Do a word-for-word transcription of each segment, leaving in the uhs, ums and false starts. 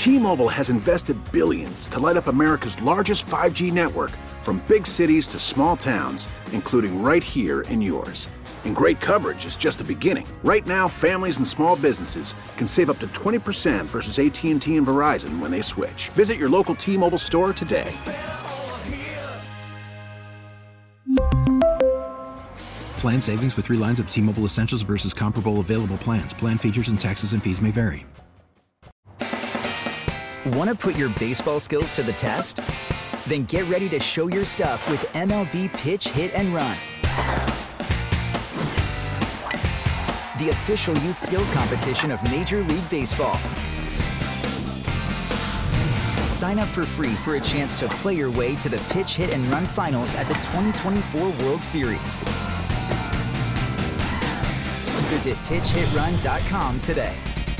T-Mobile has invested billions to light up America's largest five G network, from big cities to small towns, including right here in yours. And great coverage is just the beginning. Right now, families and small businesses can save up to twenty percent versus A T and T and Verizon when they switch. Visit your local T-Mobile store today. Plan savings with three lines of T-Mobile Essentials versus comparable available plans. Plan features and taxes and fees may vary. Want to put your baseball skills to the test? Then get ready to show your stuff with M L B Pitch, Hit, and Run. The official youth skills competition of Major League Baseball. Sign up for free for a chance to play your way to the Pitch, Hit, and Run finals at the twenty twenty-four World Series. Visit pitch hit run dot com today.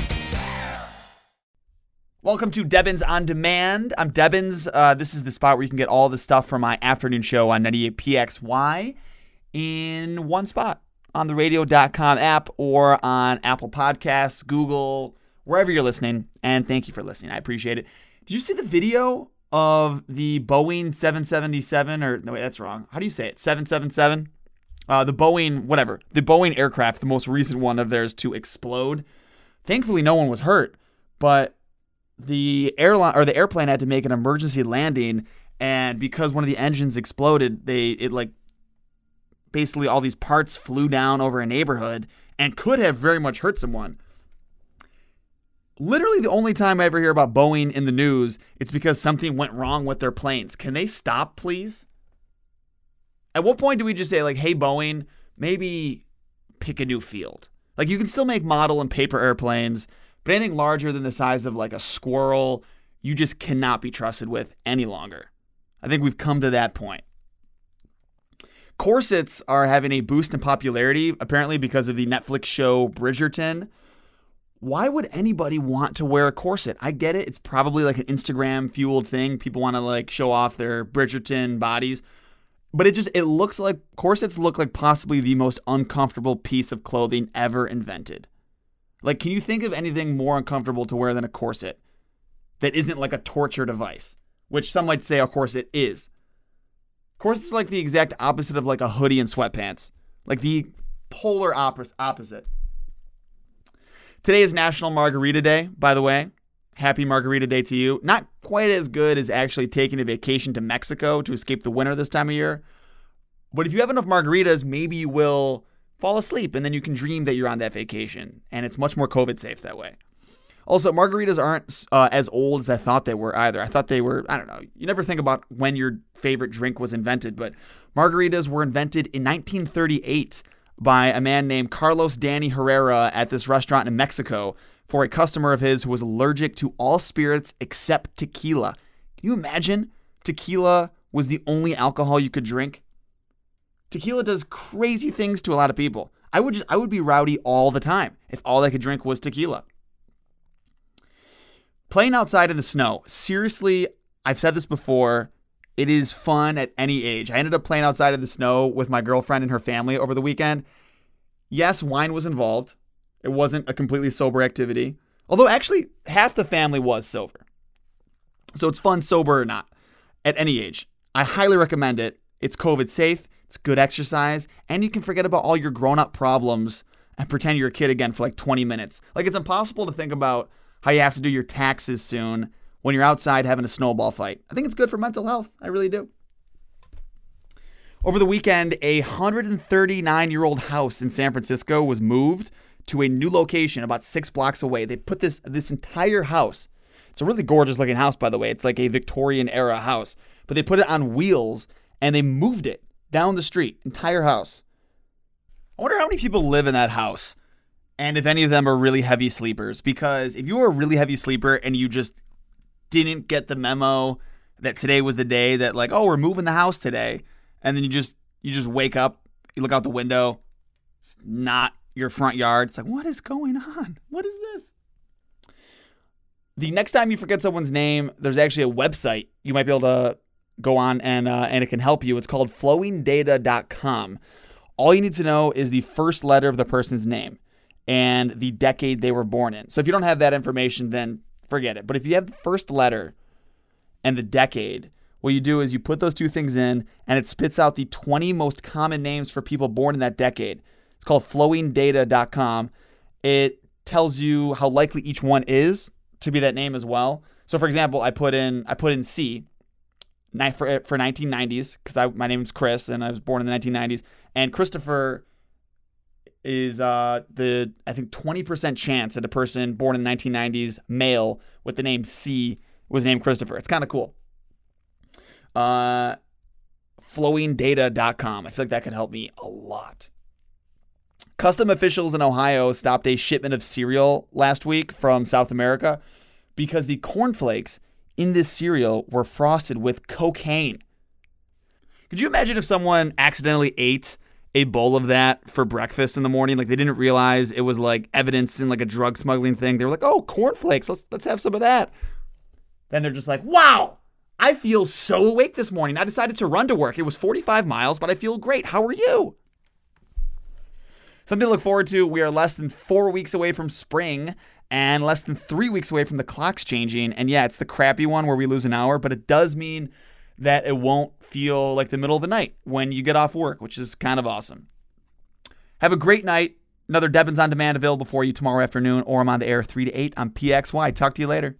Welcome to Debbins On Demand. I'm Debbins. Uh, this is the spot where you can get all the stuff from my afternoon show on ninety-eight P X Y in one spot on the radio dot com app or on Apple Podcasts, Google, wherever you're listening. And thank you for listening. I appreciate it. Did you see the video of the Boeing seven seventy-seven or no, wait, that's wrong. How do you say it? seven seventy-seven? Uh, the Boeing, whatever, the Boeing aircraft, the most recent one of theirs to explode. Thankfully, no one was hurt, but the airline or the airplane had to make an emergency landing, and because one of the engines exploded, they it like basically all these parts flew down over a neighborhood and could have very much hurt someone. Literally, the only time I ever hear about Boeing in the news, it's because something went wrong with their planes. Can they stop, please? At what point do we just say, like, hey, Boeing, maybe pick a new field? Like, you can still make model and paper airplanes, but anything larger than the size of, like, a squirrel, you just cannot be trusted with any longer. I think we've come to that point. Corsets are having a boost in popularity, apparently because of the Netflix show Bridgerton. Why would anybody want to wear a corset? I get it. It's probably like an Instagram-fueled thing. People want to, like, show off their Bridgerton bodies. But it just, it looks like, corsets look like possibly the most uncomfortable piece of clothing ever invented. Like, can you think of anything more uncomfortable to wear than a corset that isn't like a torture device, which some might say a corset is? Corset's like the exact opposite of like a hoodie and sweatpants. Like the polar opposite. Today is National Margarita Day, by the way. Happy Margarita Day to you. Not quite as good as actually taking a vacation to Mexico to escape the winter this time of year. But if you have enough margaritas, maybe you will fall asleep and then you can dream that you're on that vacation. And it's much more COVID safe that way. Also, margaritas aren't uh, as old as I thought they were either. I thought they were, I don't know. You never think about when your favorite drink was invented, but margaritas were invented in nineteen thirty-eight by a man named Carlos Danny Herrera at this restaurant in Mexico for a customer of his who was allergic to all spirits except tequila. Can you imagine? Tequila was the only alcohol you could drink. Tequila does crazy things to a lot of people. I would just, I would be rowdy all the time if all I could drink was tequila. Playing outside in the snow. Seriously, I've said this before. It is fun at any age. I ended up playing outside in the snow with my girlfriend and her family over the weekend. Yes, wine was involved. It wasn't a completely sober activity. Although actually half the family was sober. So it's fun, sober or not, at any age. I highly recommend it. It's COVID safe. It's good exercise. And you can forget about all your grown-up problems and pretend you're a kid again for like twenty minutes. Like, it's impossible to think about how you have to do your taxes soon when you're outside having a snowball fight. I think it's good for mental health. I really do. Over the weekend, a one hundred thirty-nine-year-old house in San Francisco was moved to a new location about six blocks away. They put this this entire house. It's a really gorgeous looking house, by the way. It's like a Victorian era house. But they put it on wheels and they moved it down the street. Entire house. I wonder how many people live in that house and if any of them are really heavy sleepers. Because if you were a really heavy sleeper and you just didn't get the memo that today was the day that, like, oh, we're moving the house today, and then you just you just wake up, you look out the window, it's not your front yard. It's like, what is going on? What is this? The next time you forget someone's name, there's actually a website you might be able to go on and uh, and it can help you. It's called flowing data dot com. All you need to know is the first letter of the person's name and the decade they were born in. So if you don't have that information, then forget it. But if you have the first letter and the decade, what you do is you put those two things in, and it spits out the twenty most common names for people born in that decade. It's called flowing data dot com. It tells you how likely each one is to be that name as well. So, for example, I put in I put in C for for nineteen nineties because my name's Chris and I was born in the nineteen nineties. And Christopher is uh, the I think twenty percent chance that a person born in the nineteen nineties, male with the name C, was named Christopher. It's kind of cool. Uh, flowing data dot com. I feel like that could help me a lot. Custom officials in Ohio stopped a shipment of cereal last week from South America because the cornflakes in this cereal were frosted with cocaine. Could you imagine if someone accidentally ate a bowl of that for breakfast in the morning? Like they didn't realize it was like evidence in like a drug smuggling thing. They were like, oh, cornflakes, let's let's have some of that. Then they're just like, wow, I feel so awake this morning. I decided to run to work. It was forty-five miles, but I feel great. How are you? Something to look forward to. We are less than four weeks away from spring and less than three weeks away from the clocks changing. And yeah, it's the crappy one where we lose an hour, but it does mean that it won't feel like the middle of the night when you get off work, which is kind of awesome. Have a great night. Another Debbins On Demand available for you tomorrow afternoon, or I'm on the air three to eight on P X Y. Talk to you later.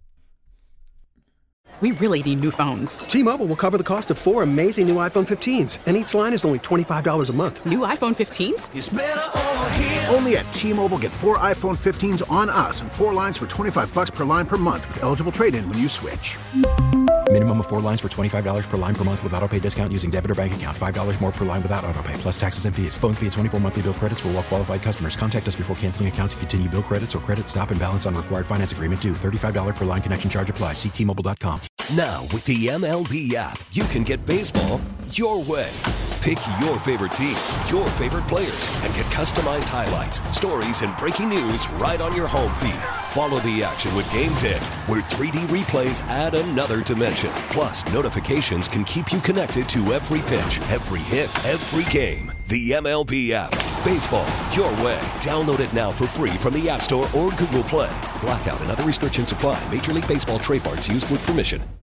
We really need new phones. T-Mobile will cover the cost of four amazing new iPhone fifteens, and each line is only twenty-five dollars a month. New iPhone fifteens? It's better over here. Only at T-Mobile, get four iPhone fifteens on us and four lines for twenty-five bucks per line per month with eligible trade-in when you switch. Minimum of four lines for twenty-five dollars per line per month with autopay discount using debit or bank account. five dollars more per line without autopay, plus taxes and fees. Phone fee at twenty-four monthly bill credits for well-qualified customers. Contact us before canceling account to continue bill credits or credit stop and balance on required finance agreement due. thirty-five dollars per line connection charge applies. See T Mobile dot com. Now, with the M L B app, you can get baseball your way. Pick your favorite team, your favorite players, and get customized highlights, stories, and breaking news right on your home feed. Follow the action with Game ten, where three D replays add another dimension. Plus, notifications can keep you connected to every pitch, every hit, every game. The M L B app. Baseball your way. Download it now for free from the App Store or Google Play. Blackout and other restrictions apply. Major League Baseball trademarks used with permission.